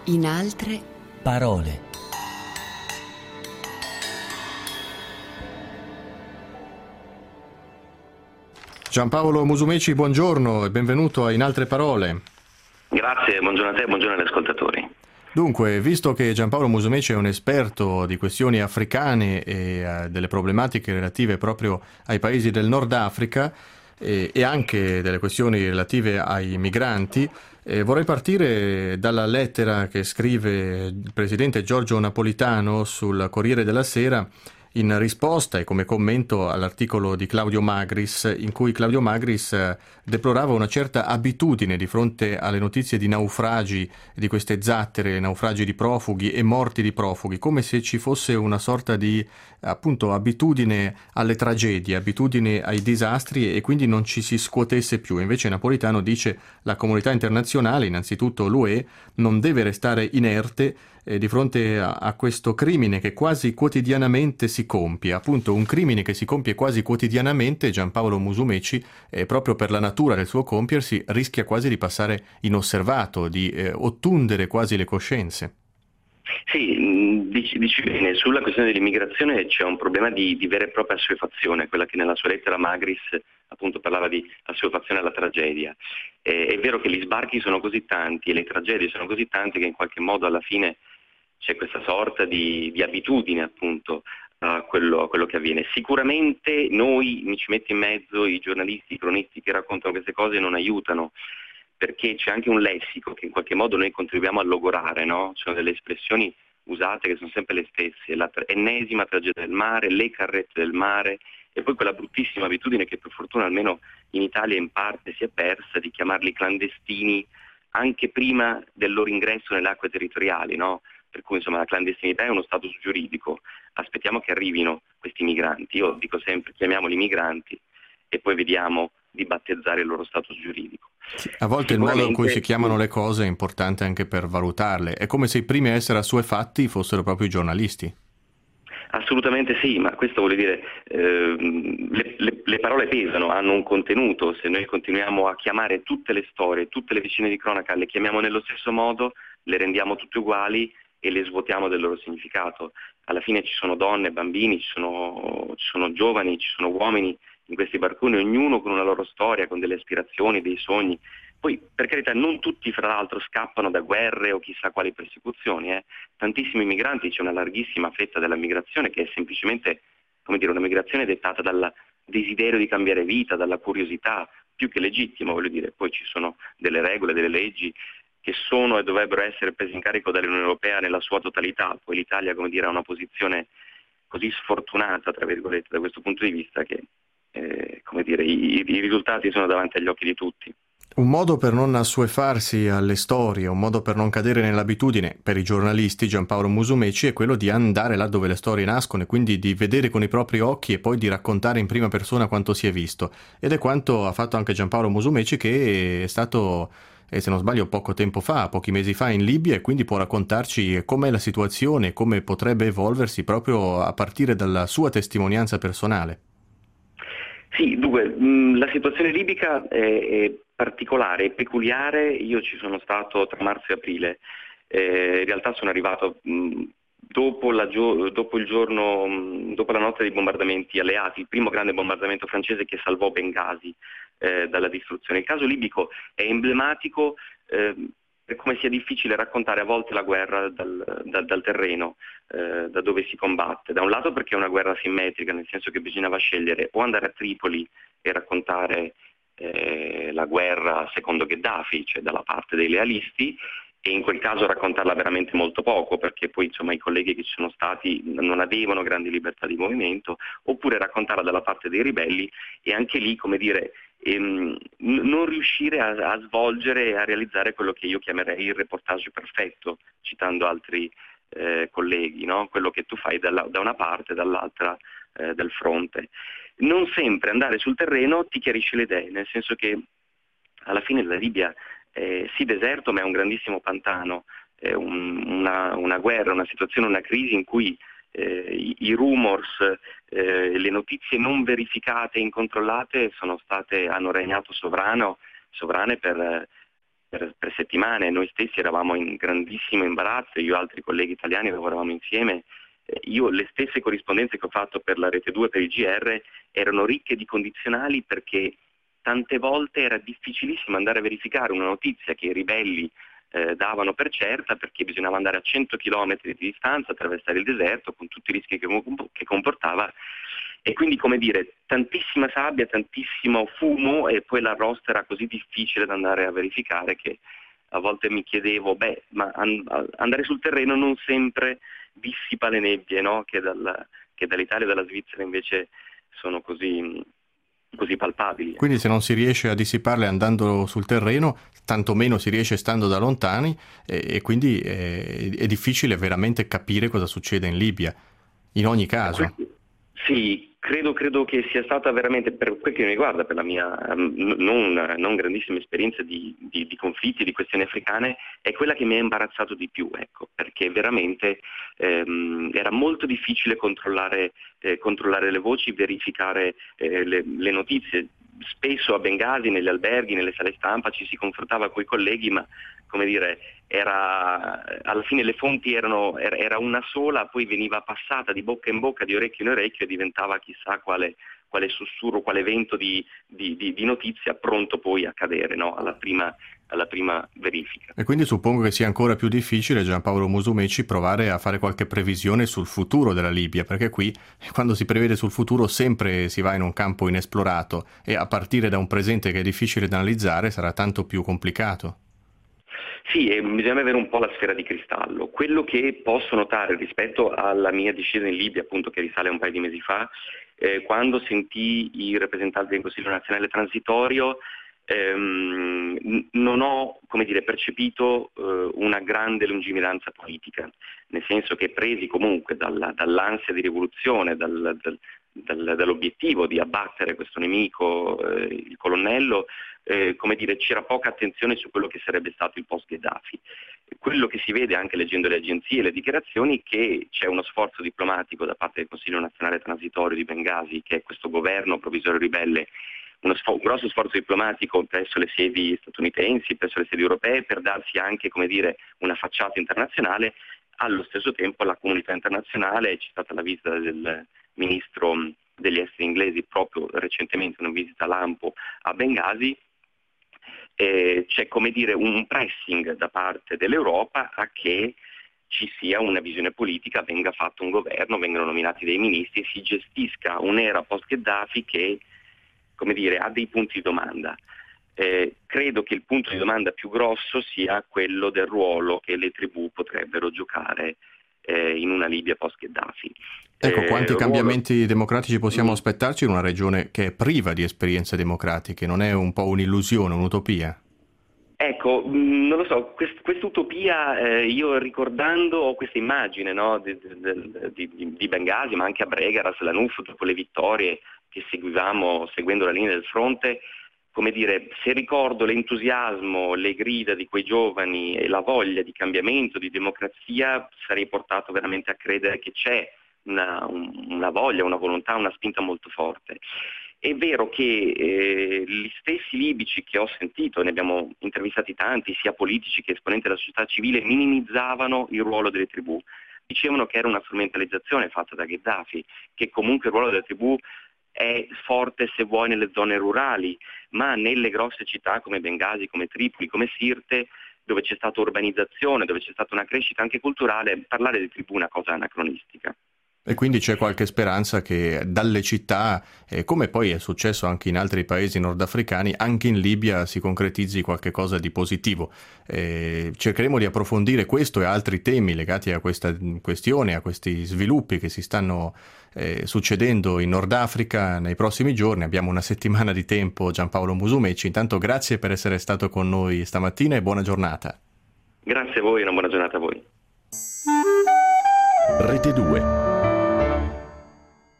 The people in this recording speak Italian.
In altre parole. Giampaolo Musumeci, buongiorno e benvenuto a In altre parole. Grazie, buongiorno a te e buongiorno agli ascoltatori. Dunque, visto che Giampaolo Musumeci è un esperto di questioni africane e delle problematiche relative proprio ai paesi del Nord Africa e anche delle questioni relative ai migranti, vorrei partire dalla lettera che scrive il presidente Giorgio Napolitano sul Corriere della Sera in risposta e come commento all'articolo di Claudio Magris, in cui Claudio Magris deplorava una certa abitudine di fronte alle notizie di naufragi, di queste zattere, naufragi di profughi e morti di profughi, come se ci fosse una sorta di appunto abitudine alle tragedie, abitudine ai disastri e quindi non ci si scuotesse più. Invece Napolitano dice la comunità internazionale, innanzitutto l'UE, non deve restare inerte di fronte a questo crimine che quasi quotidianamente si compie, appunto un crimine che si compie quasi quotidianamente. Giampaolo Musumeci, proprio per la natura del suo compiersi, rischia quasi di passare inosservato, di ottundere quasi le coscienze. Sì, dici bene, sulla questione dell'immigrazione c'è un problema di vera e propria assuefazione, quella che nella sua lettera Magris appunto parlava di assuefazione alla tragedia. È vero che gli sbarchi sono così tanti e le tragedie sono così tante che in qualche modo alla fine c'è questa sorta di abitudine appunto a quello che avviene. Sicuramente noi, mi ci metto in mezzo, i giornalisti, i cronisti che raccontano queste cose non aiutano, perché c'è anche un lessico che in qualche modo noi contribuiamo a logorare, no? Ci sono delle espressioni usate che sono sempre le stesse, ennesima tragedia del mare, le carrette del mare, e poi quella bruttissima abitudine che per fortuna almeno in Italia in parte si è persa di chiamarli clandestini anche prima del loro ingresso nelle acque territoriali, no? Per cui insomma la clandestinità è uno status giuridico, aspettiamo che arrivino questi migranti, io dico sempre chiamiamoli migranti e poi vediamo di battezzare il loro status giuridico. A volte il modo in cui si chiamano le cose è importante anche per valutarle, è come se i primi a essere assuefatti fossero proprio i giornalisti. Assolutamente sì, ma questo vuol dire le parole pesano, hanno un contenuto. Se noi continuiamo a chiamare tutte le storie, tutte le vicende di cronaca, le chiamiamo nello stesso modo, le rendiamo tutte uguali e le svuotiamo del loro significato. Alla fine ci sono donne, bambini, ci sono giovani, ci sono uomini in questi barconi, ognuno con una loro storia, con delle aspirazioni, dei sogni. Poi, per carità, non tutti, fra l'altro, scappano da guerre o chissà quali persecuzioni. Tantissimi migranti, c'è una larghissima fetta della migrazione che è semplicemente, come dire, una migrazione dettata dal desiderio di cambiare vita, dalla curiosità, più che legittima, voglio dire. Poi ci sono delle regole, delle leggi che sono e dovrebbero essere prese in carico dall'Unione Europea nella sua totalità. Poi l'Italia, come dire, ha una posizione così sfortunata, tra virgolette, da questo punto di vista che, come dire, i risultati sono davanti agli occhi di tutti. Un modo per non assuefarsi alle storie, un modo per non cadere nell'abitudine, per i giornalisti, Giampaolo Musumeci, è quello di andare là dove le storie nascono e quindi di vedere con i propri occhi e poi di raccontare in prima persona quanto si è visto. Ed è quanto ha fatto anche Giampaolo Musumeci, che è stato, se non sbaglio, poco tempo fa, pochi mesi fa in Libia, e quindi può raccontarci com'è la situazione, come potrebbe evolversi proprio a partire dalla sua testimonianza personale. Sì, dunque, la situazione libica è particolare, è peculiare. Io ci sono stato tra marzo e aprile, in realtà sono arrivato dopo la notte dei bombardamenti alleati, il primo grande bombardamento francese che salvò Bengasi dalla distruzione. Il caso libico è emblematico per come sia difficile raccontare a volte la guerra dal terreno, da dove si combatte. Da un lato perché è una guerra simmetrica, nel senso che bisognava scegliere o andare a Tripoli e raccontare la guerra secondo Gheddafi, cioè dalla parte dei lealisti, e in quel caso raccontarla veramente molto poco, perché poi insomma i colleghi che ci sono stati non avevano grandi libertà di movimento, oppure raccontarla dalla parte dei ribelli e anche lì, come dire, non riuscire a svolgere e a realizzare quello che io chiamerei il reportage perfetto, citando altri colleghi, no? Quello che tu fai da una parte e dall'altra del fronte. Non sempre andare sul terreno ti chiarisce le idee, nel senso che alla fine la Libia sì deserto, ma è un grandissimo pantano, è una guerra, una situazione, una crisi in cui i rumors, le notizie non verificate e incontrollate hanno regnato sovrane per per settimane. Noi stessi eravamo in grandissimo imbarazzo, io e altri colleghi italiani lavoravamo insieme. Io le stesse corrispondenze che ho fatto per la Rete 2 per il GR erano ricche di condizionali, perché tante volte era difficilissimo andare a verificare una notizia che i ribelli davano per certa, perché bisognava andare a 100 km di distanza, attraversare il deserto con tutti i rischi che comportava, e quindi, come dire, tantissima sabbia, tantissimo fumo, e poi l'arrosto era così difficile da andare a verificare che a volte mi chiedevo, ma andare sul terreno non sempre dissipa le nebbie, no? che dall'Italia e dalla Svizzera invece sono così palpabili. Quindi se non si riesce a dissiparle andando sul terreno, tantomeno si riesce stando da lontani, e quindi è difficile veramente capire cosa succede in Libia, in ogni caso. Sì, credo che sia stata veramente, per quel che mi riguarda, per la mia non grandissima esperienza di conflitti, di questioni africane, è quella che mi ha imbarazzato di più, ecco, perché veramente era molto difficile controllare le voci, verificare le notizie. Spesso a Bengasi, negli alberghi, nelle sale stampa ci si confrontava coi colleghi, ma, come dire, alla fine le fonti era una sola, poi veniva passata di bocca in bocca, di orecchio in orecchio, e diventava chissà quale sussurro, quale vento di notizia pronto poi a cadere, no? alla prima verifica. E quindi suppongo che sia ancora più difficile, Giampaolo Musumeci, provare a fare qualche previsione sul futuro della Libia, perché qui, quando si prevede sul futuro, sempre si va in un campo inesplorato, e a partire da un presente che è difficile da analizzare sarà tanto più complicato. Sì, bisogna avere un po' la sfera di cristallo. Quello che posso notare rispetto alla mia discesa in Libia, appunto, che risale un paio di mesi fa, quando sentii i rappresentanti del Consiglio nazionale transitorio, non ho, come dire, percepito una grande lungimiranza politica, nel senso che, presi comunque dall'ansia di rivoluzione, dall'obiettivo di abbattere questo nemico, il colonnello, come dire, c'era poca attenzione su quello che sarebbe stato il post-Gheddafi. Quello che si vede anche leggendo le agenzie e le dichiarazioni, che c'è uno sforzo diplomatico da parte del Consiglio nazionale transitorio di Bengasi, che è questo governo provvisorio ribelle, un grosso sforzo diplomatico presso le sedi statunitensi, presso le sedi europee, per darsi anche, come dire, una facciata internazionale. Allo stesso tempo la comunità internazionale, c'è stata la visita del ministro degli esteri inglesi proprio recentemente, una visita lampo a Bengasi. C'è, come dire, un pressing da parte dell'Europa a che ci sia una visione politica, venga fatto un governo, vengano nominati dei ministri e si gestisca un'era post-Gheddafi che, come dire, ha dei punti di domanda. Credo che il punto di domanda più grosso sia quello del ruolo che le tribù potrebbero giocare in una Libia post-Gheddafi. Ecco, quanti cambiamenti democratici possiamo aspettarci in una regione che è priva di esperienze democratiche? Non è un po' un'illusione, un'utopia? Ecco, non lo so, quest'utopia, io ricordando ho questa immagine, no, di Bengasi, ma anche a Bregaras, Lanuf, dopo le vittorie che seguendo la linea del fronte, come dire, se ricordo l'entusiasmo, le grida di quei giovani e la voglia di cambiamento, di democrazia, sarei portato veramente a credere che c'è una voglia, una volontà, una spinta molto forte. È vero che gli stessi libici che ho sentito, ne abbiamo intervistati tanti, sia politici che esponenti della società civile, minimizzavano il ruolo delle tribù. Dicevano che era una strumentalizzazione fatta da Gheddafi, che comunque il ruolo delle tribù è forte, se vuoi, nelle zone rurali, ma nelle grosse città come Bengasi, come Tripoli, come Sirte, dove c'è stata urbanizzazione, dove c'è stata una crescita anche culturale, parlare di tribù è una cosa anacronistica. E quindi c'è qualche speranza che dalle città, come poi è successo anche in altri paesi nordafricani, anche in Libia si concretizzi qualche cosa di positivo. Cercheremo di approfondire questo e altri temi legati a questa questione, a questi sviluppi che si stanno succedendo in Nord Africa nei prossimi giorni. Abbiamo una settimana di tempo, Giampaolo Musumeci. Intanto grazie per essere stato con noi stamattina e buona giornata. Grazie a voi e una buona giornata a voi. Rete 2.